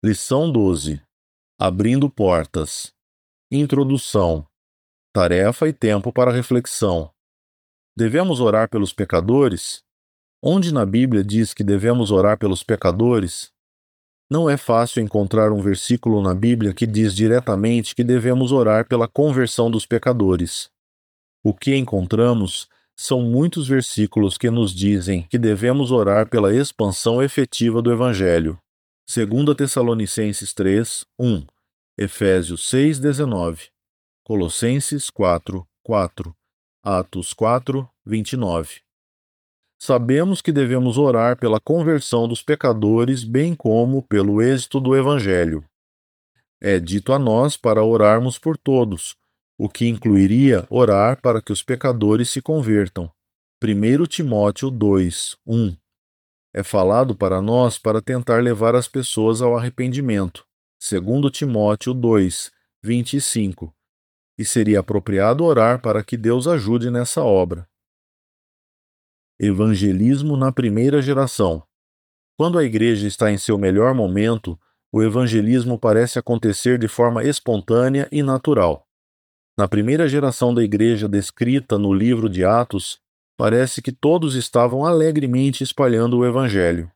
Lição 12. Abrindo portas. Introdução. Tarefa e tempo para reflexão. Devemos orar pelos pecadores? Onde na Bíblia diz que devemos orar pelos pecadores? Não é fácil encontrar um versículo na Bíblia que diz diretamente que devemos orar pela conversão dos pecadores. O que encontramos são muitos versículos que nos dizem que devemos orar pela expansão efetiva do Evangelho. 2 Tessalonicenses 3, 1, Efésios 6, 19, Colossenses 4, 4, Atos 4, 29. Sabemos que devemos orar pela conversão dos pecadores, bem como pelo êxito do Evangelho. É dito a nós para orarmos por todos, o que incluiria orar para que os pecadores se convertam. 1 Timóteo 2, 1. É falado para nós para tentar levar as pessoas ao arrependimento. 2 Timóteo 2, 25. E seria apropriado orar para que Deus ajude nessa obra. Evangelismo na primeira geração. Quando a igreja está em seu melhor momento, o evangelismo parece acontecer de forma espontânea e natural. Na primeira geração da igreja descrita no livro de Atos, parece que todos estavam alegremente espalhando o evangelho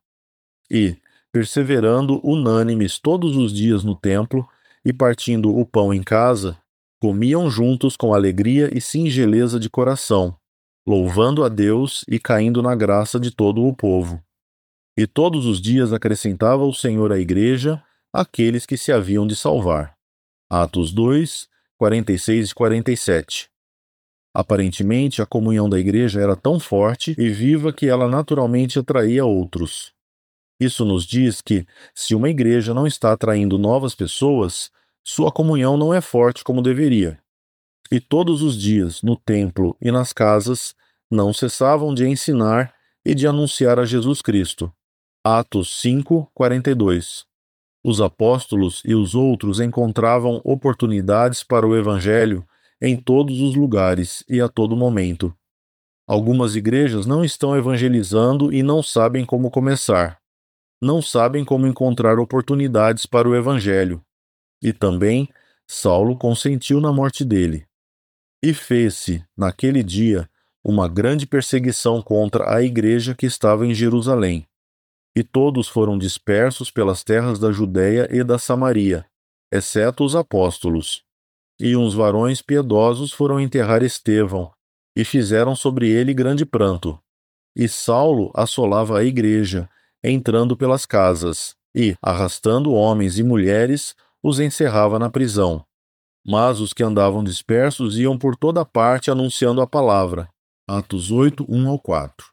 e, perseverando unânimes todos os dias no templo e partindo o pão em casa, comiam juntos com alegria e singeleza de coração, louvando a Deus e caindo na graça de todo o povo. E todos os dias acrescentava o Senhor à igreja aqueles que se haviam de salvar. Atos 2, 46 e 47. Aparentemente, a comunhão da igreja era tão forte e viva que ela naturalmente atraía outros. Isso nos diz que, se uma igreja não está atraindo novas pessoas, sua comunhão não é forte como deveria. E todos os dias, no templo e nas casas, não cessavam de ensinar e de anunciar a Jesus Cristo. Atos 5, 42. Os apóstolos e os outros encontravam oportunidades para o evangelho em todos os lugares e a todo momento. Algumas igrejas não estão evangelizando e não sabem como começar. Não sabem como encontrar oportunidades para o evangelho. E também, Saulo consentiu na morte dele. E fez-se, naquele dia, uma grande perseguição contra a igreja que estava em Jerusalém. E todos foram dispersos pelas terras da Judéia e da Samaria, exceto os apóstolos. E uns varões piedosos foram enterrar Estevão, e fizeram sobre ele grande pranto. E Saulo assolava a igreja, entrando pelas casas, e, arrastando homens e mulheres, os encerrava na prisão. Mas os que andavam dispersos iam por toda parte anunciando a palavra. Atos 8, 1 ao 4.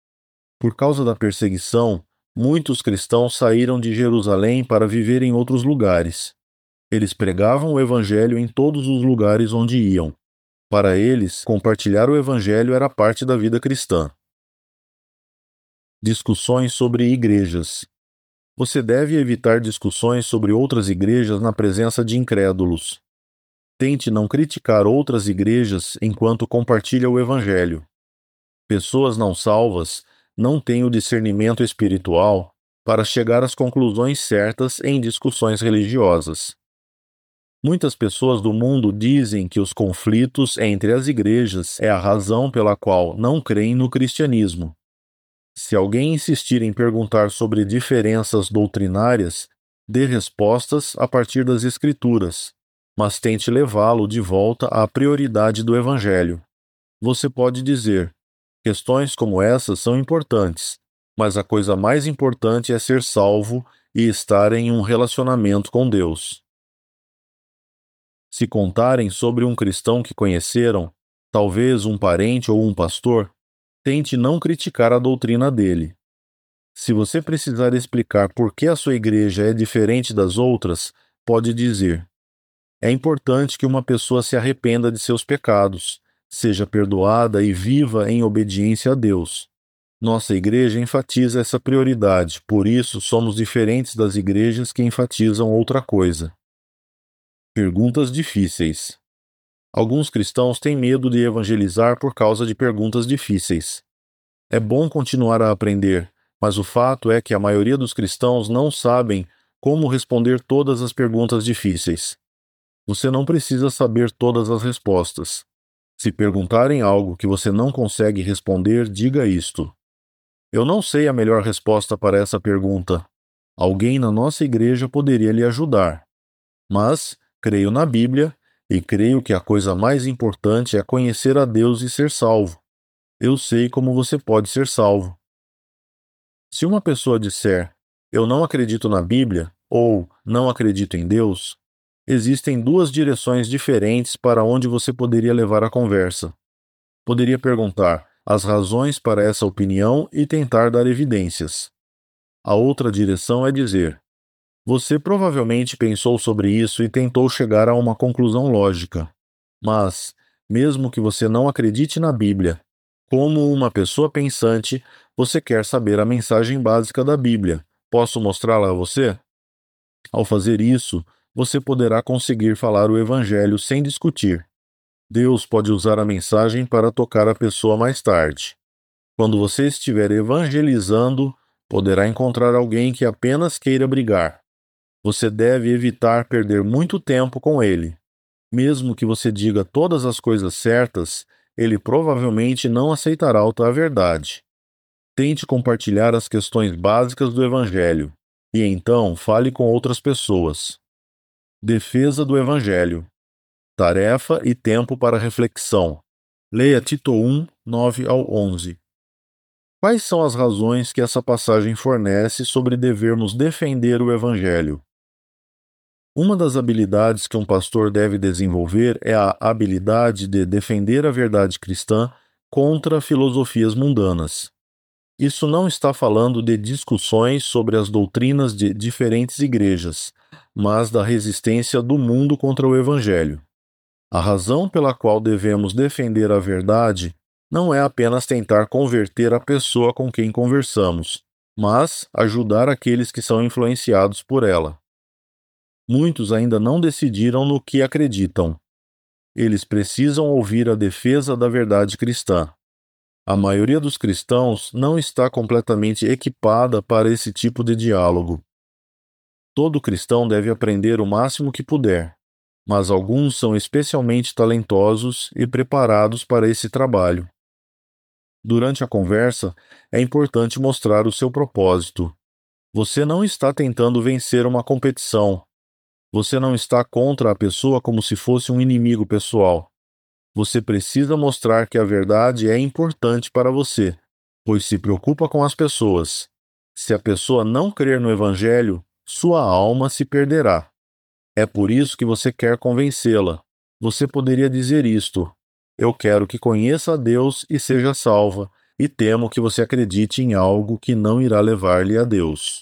Por causa da perseguição, muitos cristãos saíram de Jerusalém para viver em outros lugares. Eles pregavam o evangelho em todos os lugares onde iam. Para eles, compartilhar o evangelho era parte da vida cristã. Discussões sobre igrejas. Você deve evitar discussões sobre outras igrejas na presença de incrédulos. Tente não criticar outras igrejas enquanto compartilha o evangelho. Pessoas não salvas não têm o discernimento espiritual para chegar às conclusões certas em discussões religiosas. Muitas pessoas do mundo dizem que os conflitos entre as igrejas é a razão pela qual não creem no cristianismo. Se alguém insistir em perguntar sobre diferenças doutrinárias, dê respostas a partir das Escrituras, mas tente levá-lo de volta à prioridade do Evangelho. Você pode dizer: questões como essas são importantes, mas a coisa mais importante é ser salvo e estar em um relacionamento com Deus. Se contarem sobre um cristão que conheceram, talvez um parente ou um pastor, tente não criticar a doutrina dele. Se você precisar explicar por que a sua igreja é diferente das outras, pode dizer: é importante que uma pessoa se arrependa de seus pecados, seja perdoada e viva em obediência a Deus. Nossa igreja enfatiza essa prioridade, por isso somos diferentes das igrejas que enfatizam outra coisa. Perguntas difíceis. Alguns cristãos têm medo de evangelizar por causa de perguntas difíceis. É bom continuar a aprender, mas o fato é que a maioria dos cristãos não sabem como responder todas as perguntas difíceis. Você não precisa saber todas as respostas. Se perguntarem algo que você não consegue responder, diga isto: eu não sei a melhor resposta para essa pergunta. Alguém na nossa igreja poderia lhe ajudar. Mas creio na Bíblia e creio que a coisa mais importante é conhecer a Deus e ser salvo. Eu sei como você pode ser salvo. Se uma pessoa disser, eu não acredito na Bíblia ou não acredito em Deus, existem duas direções diferentes para onde você poderia levar a conversa. Poderia perguntar as razões para essa opinião e tentar dar evidências. A outra direção é dizer: você provavelmente pensou sobre isso e tentou chegar a uma conclusão lógica. Mas, mesmo que você não acredite na Bíblia, como uma pessoa pensante, você quer saber a mensagem básica da Bíblia. Posso mostrá-la a você? Ao fazer isso, você poderá conseguir falar o Evangelho sem discutir. Deus pode usar a mensagem para tocar a pessoa mais tarde. Quando você estiver evangelizando, poderá encontrar alguém que apenas queira brigar. Você deve evitar perder muito tempo com ele. Mesmo que você diga todas as coisas certas, ele provavelmente não aceitará a verdade. Tente compartilhar as questões básicas do Evangelho, e então fale com outras pessoas. Defesa do Evangelho. Tarefa e tempo para reflexão. Leia Tito 1, 9 ao 11. Quais são as razões que essa passagem fornece sobre devermos defender o Evangelho? Uma das habilidades que um pastor deve desenvolver é a habilidade de defender a verdade cristã contra filosofias mundanas. Isso não está falando de discussões sobre as doutrinas de diferentes igrejas, mas da resistência do mundo contra o Evangelho. A razão pela qual devemos defender a verdade não é apenas tentar converter a pessoa com quem conversamos, mas ajudar aqueles que são influenciados por ela. Muitos ainda não decidiram no que acreditam. Eles precisam ouvir a defesa da verdade cristã. A maioria dos cristãos não está completamente equipada para esse tipo de diálogo. Todo cristão deve aprender o máximo que puder, mas alguns são especialmente talentosos e preparados para esse trabalho. Durante a conversa, é importante mostrar o seu propósito. Você não está tentando vencer uma competição. Você não está contra a pessoa como se fosse um inimigo pessoal. Você precisa mostrar que a verdade é importante para você, pois se preocupa com as pessoas. Se a pessoa não crer no Evangelho, sua alma se perderá. É por isso que você quer convencê-la. Você poderia dizer isto: eu quero que conheça a Deus e seja salva, e temo que você acredite em algo que não irá levar-lhe a Deus.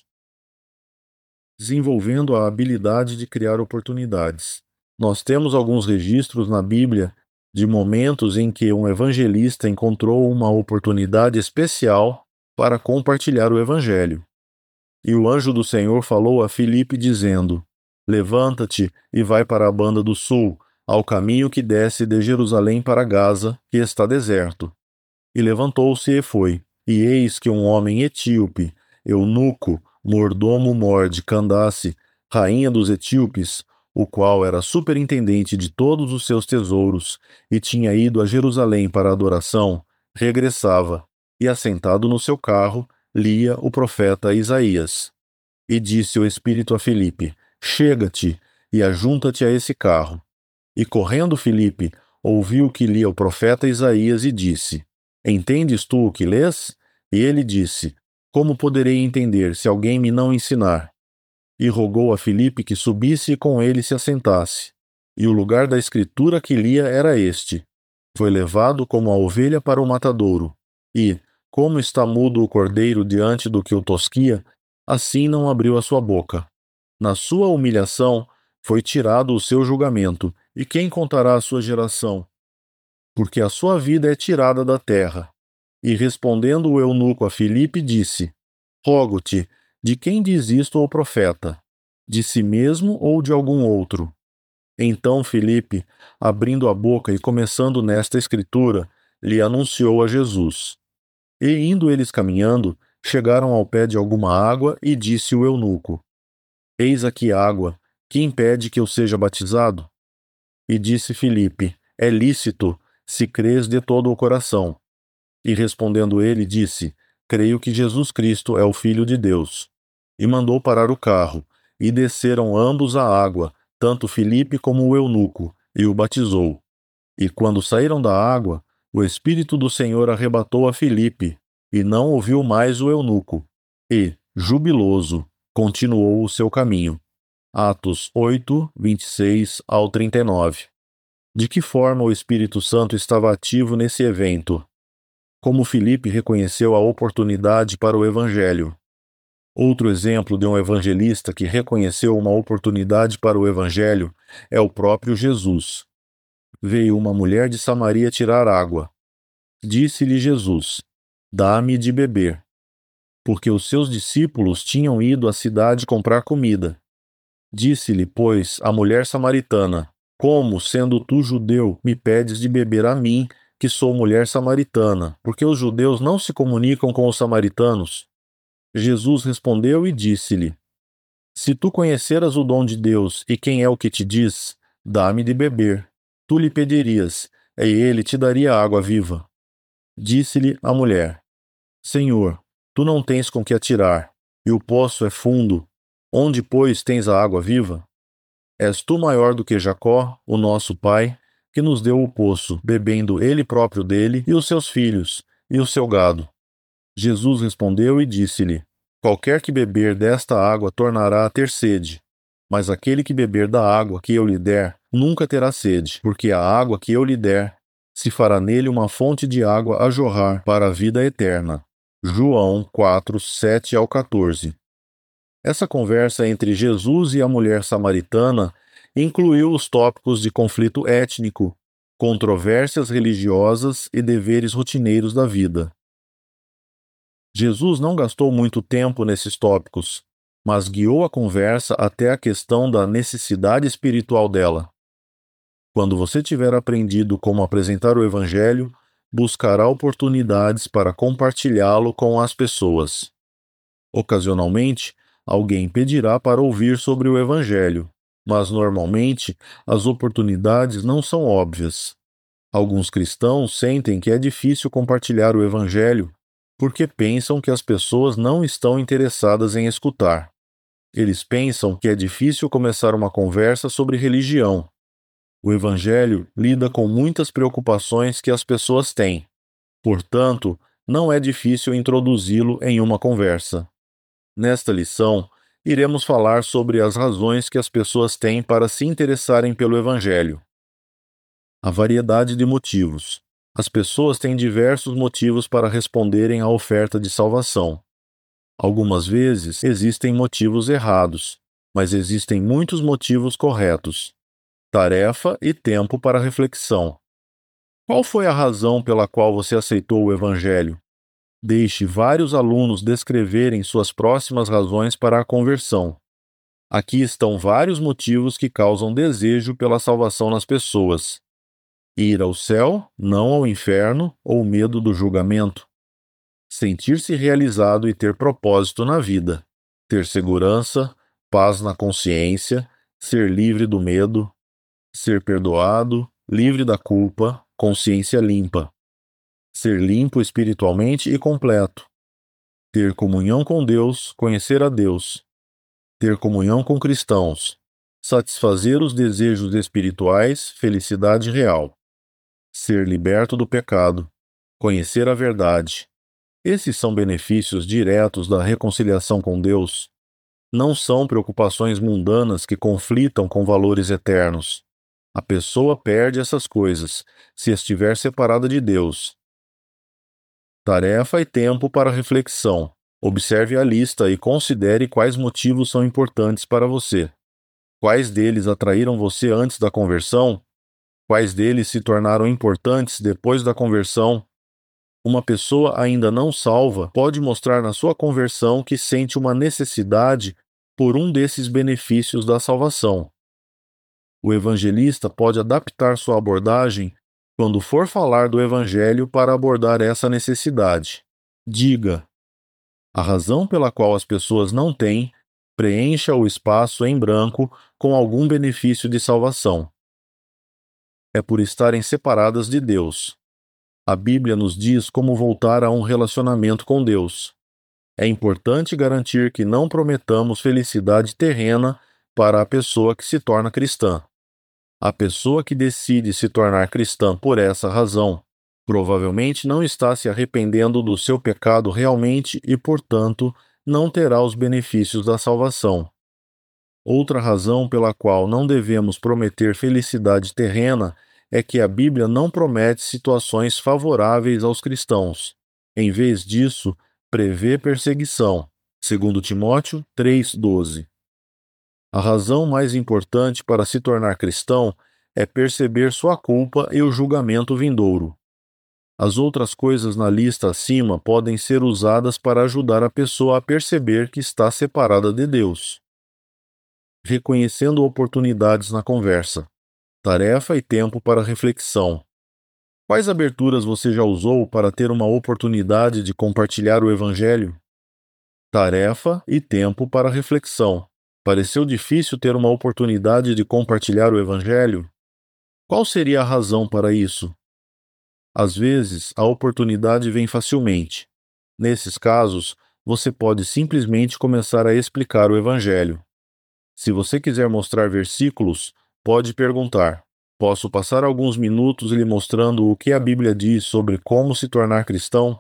Desenvolvendo a habilidade de criar oportunidades. Nós temos alguns registros na Bíblia de momentos em que um evangelista encontrou uma oportunidade especial para compartilhar o Evangelho. E o anjo do Senhor falou a Filipe dizendo: levanta-te e vai para a banda do sul, ao caminho que desce de Jerusalém para Gaza, que está deserto. E levantou-se e foi. E eis que um homem etíope, eunuco, mordomo-mor de Candace, rainha dos etíopes, o qual era superintendente de todos os seus tesouros, e tinha ido a Jerusalém para a adoração, regressava, e assentado no seu carro, lia o profeta Isaías. E disse o Espírito a Filipe: chega-te e ajunta-te a esse carro. E correndo Filipe, ouviu que lia o profeta Isaías e disse: entendes tu o que lês? E ele disse: como poderei entender se alguém me não ensinar? E rogou a Filipe que subisse e com ele se assentasse. E o lugar da escritura que lia era este: foi levado como a ovelha para o matadouro. E, como está mudo o cordeiro diante do que o tosquia, assim não abriu a sua boca. Na sua humilhação foi tirado o seu julgamento, e quem contará a sua geração? Porque a sua vida é tirada da terra. E respondendo o eunuco a Filipe, disse: rogo-te, de quem diz isto o profeta? De si mesmo ou de algum outro? Então Filipe, abrindo a boca e começando nesta escritura, lhe anunciou a Jesus. E indo eles caminhando, chegaram ao pé de alguma água, e disse o eunuco: Eis aqui água, que impede que eu seja batizado? E disse Filipe: É lícito, se crês de todo o coração. E respondendo ele, disse: Creio que Jesus Cristo é o Filho de Deus. E mandou parar o carro, e desceram ambos à água, tanto Filipe como o eunuco, e o batizou. E quando saíram da água, o Espírito do Senhor arrebatou a Filipe, e não ouviu mais o eunuco. E, jubiloso, continuou o seu caminho. Atos 8, 26 ao 39. De que forma o Espírito Santo estava ativo nesse evento? Como Filipe reconheceu a oportunidade para o Evangelho. Outro exemplo de um evangelista que reconheceu uma oportunidade para o Evangelho é o próprio Jesus. Veio uma mulher de Samaria tirar água. Disse-lhe Jesus: Dá-me de beber. Porque os seus discípulos tinham ido à cidade comprar comida. Disse-lhe, pois, a mulher samaritana: Como, sendo tu judeu, me pedes de beber a mim, que sou mulher samaritana? Porque os judeus não se comunicam com os samaritanos. Jesus respondeu e disse-lhe: Se tu conheceras o dom de Deus e quem é o que te diz, dá-me de beber. Tu lhe pedirias, e ele te daria água viva. Disse-lhe a mulher: Senhor, tu não tens com que atirar, e o poço é fundo. Onde, pois, tens a água viva? És tu maior do que Jacó, o nosso pai, que nos deu o poço, bebendo ele próprio dele, e os seus filhos, e o seu gado. Jesus respondeu e disse-lhe: Qualquer que beber desta água tornará a ter sede. Mas aquele que beber da água que eu lhe der, nunca terá sede, porque a água que eu lhe der se fará nele uma fonte de água a jorrar para a vida eterna. João 4, 7 ao 14. Essa conversa entre Jesus e a mulher samaritana incluiu os tópicos de conflito étnico, controvérsias religiosas e deveres rotineiros da vida. Jesus não gastou muito tempo nesses tópicos, mas guiou a conversa até a questão da necessidade espiritual dela. Quando você tiver aprendido como apresentar o Evangelho, buscará oportunidades para compartilhá-lo com as pessoas. Ocasionalmente, alguém pedirá para ouvir sobre o Evangelho, mas normalmente as oportunidades não são óbvias. Alguns cristãos sentem que é difícil compartilhar o Evangelho porque pensam que as pessoas não estão interessadas em escutar. Eles pensam que é difícil começar uma conversa sobre religião. O Evangelho lida com muitas preocupações que as pessoas têm. Portanto, não é difícil introduzi-lo em uma conversa. Nesta lição, iremos falar sobre as razões que as pessoas têm para se interessarem pelo Evangelho. A variedade de motivos. As pessoas têm diversos motivos para responderem à oferta de salvação. Algumas vezes existem motivos errados, mas existem muitos motivos corretos. Tarefa e tempo para reflexão. Qual foi a razão pela qual você aceitou o Evangelho? Deixe vários alunos descreverem suas próximas razões para a conversão. Aqui estão vários motivos que causam desejo pela salvação nas pessoas. Ir ao céu, não ao inferno, ou medo do julgamento. Sentir-se realizado e ter propósito na vida. Ter segurança, paz na consciência, ser livre do medo, ser perdoado, livre da culpa, consciência limpa. Ser limpo espiritualmente e completo. Ter comunhão com Deus, conhecer a Deus. Ter comunhão com cristãos. Satisfazer os desejos espirituais, felicidade real. Ser liberto do pecado. Conhecer a verdade. Esses são benefícios diretos da reconciliação com Deus. Não são preocupações mundanas que conflitam com valores eternos. A pessoa perde essas coisas se estiver separada de Deus. Tarefa e tempo para reflexão. Observe a lista e considere quais motivos são importantes para você. Quais deles atraíram você antes da conversão? Quais deles se tornaram importantes depois da conversão? Uma pessoa ainda não salva pode mostrar na sua conversão que sente uma necessidade por um desses benefícios da salvação. O evangelista pode adaptar sua abordagem quando for falar do Evangelho para abordar essa necessidade. Diga: a razão pela qual as pessoas não têm Preencha o espaço em branco com algum benefício de salvação. É por estarem separadas de Deus. A Bíblia nos diz como voltar a um relacionamento com Deus. É importante garantir que não prometamos felicidade terrena para a pessoa que se torna cristã. A pessoa que decide se tornar cristã por essa razão, provavelmente não está se arrependendo do seu pecado realmente e, portanto, não terá os benefícios da salvação. Outra razão pela qual não devemos prometer felicidade terrena é que a Bíblia não promete situações favoráveis aos cristãos. Em vez disso, prevê perseguição. 2 Timóteo 3,12. A razão mais importante para se tornar cristão é perceber sua culpa e o julgamento vindouro. As outras coisas na lista acima podem ser usadas para ajudar a pessoa a perceber que está separada de Deus. Reconhecendo oportunidades na conversa. Tarefa e tempo para reflexão. Quais aberturas você já usou para ter uma oportunidade de compartilhar o Evangelho? Tarefa e tempo para reflexão. Pareceu difícil ter uma oportunidade de compartilhar o Evangelho? Qual seria a razão para isso? Às vezes, a oportunidade vem facilmente. Nesses casos, você pode simplesmente começar a explicar o Evangelho. Se você quiser mostrar versículos, pode perguntar: posso passar alguns minutos lhe mostrando o que a Bíblia diz sobre como se tornar cristão?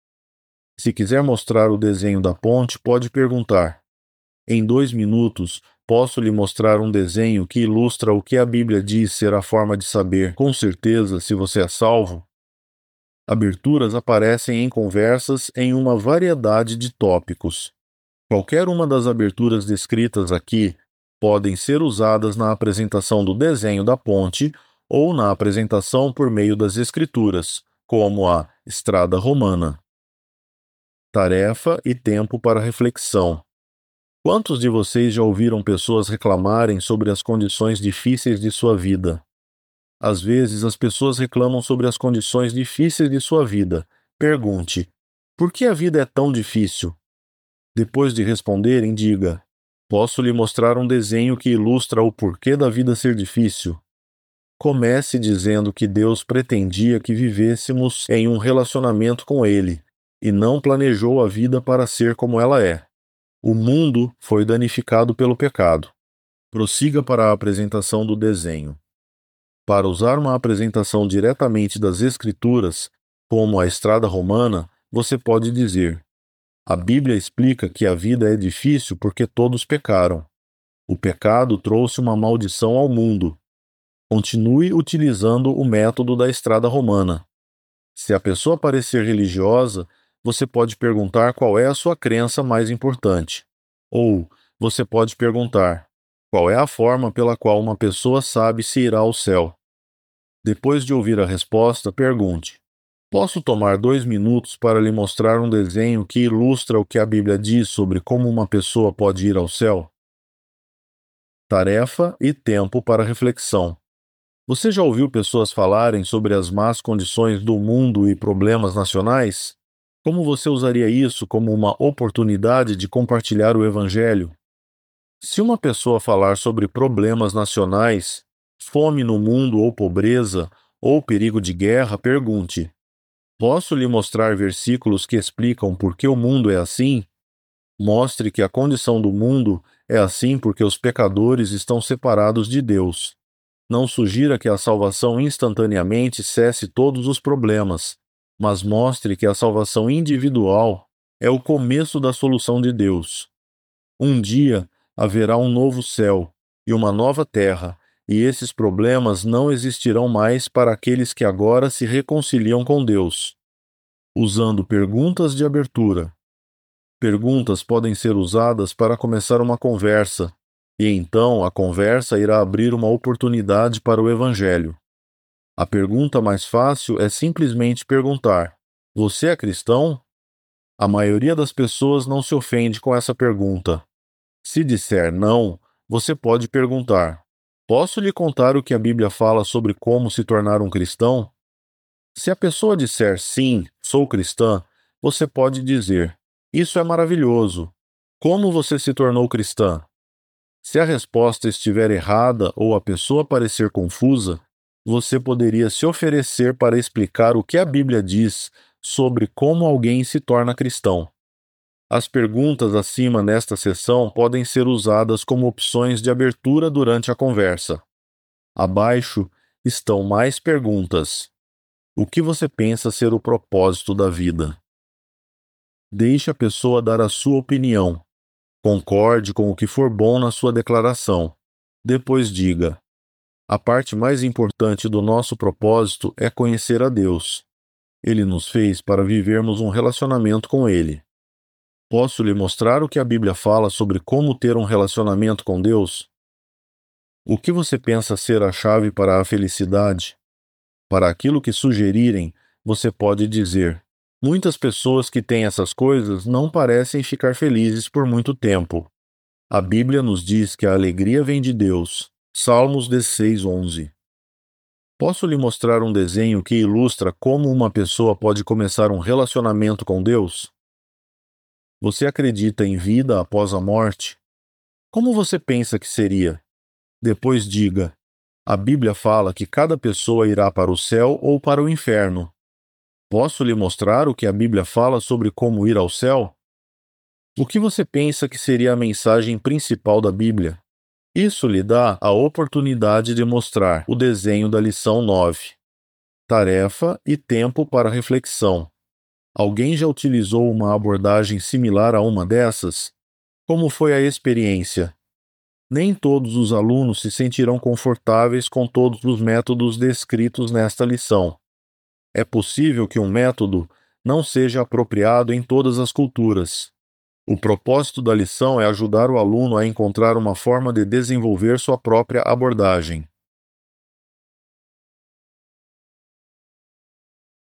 Se quiser mostrar o desenho da ponte, pode perguntar: em 2 minutos, posso lhe mostrar um desenho que ilustra o que a Bíblia diz ser a forma de saber com certeza se você é salvo? Aberturas aparecem em conversas em uma variedade de tópicos. Qualquer uma das aberturas descritas aqui podem ser usadas na apresentação do desenho da ponte ou na apresentação por meio das Escrituras, como a Estrada Romana. Tarefa e tempo para reflexão. Quantos de vocês já ouviram pessoas reclamarem sobre as condições difíceis de sua vida? Às vezes as pessoas reclamam sobre as condições difíceis de sua vida. Pergunte: por que a vida é tão difícil? Depois de responderem, diga: posso lhe mostrar um desenho que ilustra o porquê da vida ser difícil? Comece dizendo que Deus pretendia que vivêssemos em um relacionamento com Ele, e não planejou a vida para ser como ela é. O mundo foi danificado pelo pecado. Prossiga para a apresentação do desenho. Para usar uma apresentação diretamente das Escrituras, como a Estrada Romana, você pode dizer: a Bíblia explica que a vida é difícil porque todos pecaram. O pecado trouxe uma maldição ao mundo. Continue utilizando o método da Estrada Romana. Se a pessoa parecer religiosa, você pode perguntar qual é a sua crença mais importante. Ou você pode perguntar: qual é a forma pela qual uma pessoa sabe se irá ao céu? Depois de ouvir a resposta, pergunte: posso tomar 2 minutos para lhe mostrar um desenho que ilustra o que a Bíblia diz sobre como uma pessoa pode ir ao céu? Tarefa e tempo para reflexão. Você já ouviu pessoas falarem sobre as más condições do mundo e problemas nacionais? Como você usaria isso como uma oportunidade de compartilhar o Evangelho? Se uma pessoa falar sobre problemas nacionais, fome no mundo ou pobreza, ou perigo de guerra, pergunte: posso lhe mostrar versículos que explicam por que o mundo é assim? Mostre que a condição do mundo é assim porque os pecadores estão separados de Deus. Não sugira que a salvação instantaneamente cesse todos os problemas, mas mostre que a salvação individual é o começo da solução de Deus. Um dia haverá um novo céu e uma nova terra, e esses problemas não existirão mais para aqueles que agora se reconciliam com Deus. Usando perguntas de abertura. Perguntas podem ser usadas para começar uma conversa, e então a conversa irá abrir uma oportunidade para o Evangelho. A pergunta mais fácil é simplesmente perguntar: você é cristão? A maioria das pessoas não se ofende com essa pergunta. Se disser não, você pode perguntar: posso lhe contar o que a Bíblia fala sobre como se tornar um cristão? Se a pessoa disser sim, sou cristã, você pode dizer: isso é maravilhoso. Como você se tornou cristã? Se a resposta estiver errada ou a pessoa parecer confusa, você poderia se oferecer para explicar o que a Bíblia diz sobre como alguém se torna cristão. As perguntas acima nesta seção podem ser usadas como opções de abertura durante a conversa. Abaixo estão mais perguntas. O que você pensa ser o propósito da vida? Deixe a pessoa dar a sua opinião. Concorde com o que for bom na sua declaração. Depois diga: a parte mais importante do nosso propósito é conhecer a Deus. Ele nos fez para vivermos um relacionamento com Ele. Posso lhe mostrar o que a Bíblia fala sobre como ter um relacionamento com Deus? O que você pensa ser a chave para a felicidade? Para aquilo que sugerirem, você pode dizer: muitas pessoas que têm essas coisas não parecem ficar felizes por muito tempo. A Bíblia nos diz que a alegria vem de Deus. Salmos 16:11. Posso lhe mostrar um desenho que ilustra como uma pessoa pode começar um relacionamento com Deus? Você acredita em vida após a morte? Como você pensa que seria? Depois diga: a Bíblia fala que cada pessoa irá para o céu ou para o inferno. Posso lhe mostrar o que a Bíblia fala sobre como ir ao céu? O que você pensa que seria a mensagem principal da Bíblia? Isso lhe dá a oportunidade de mostrar o desenho da lição 9. Tarefa e tempo para reflexão. Alguém já utilizou uma abordagem similar a uma dessas? Como foi a experiência? Nem todos os alunos se sentirão confortáveis com todos os métodos descritos nesta lição. É possível que um método não seja apropriado em todas as culturas. O propósito da lição é ajudar o aluno a encontrar uma forma de desenvolver sua própria abordagem.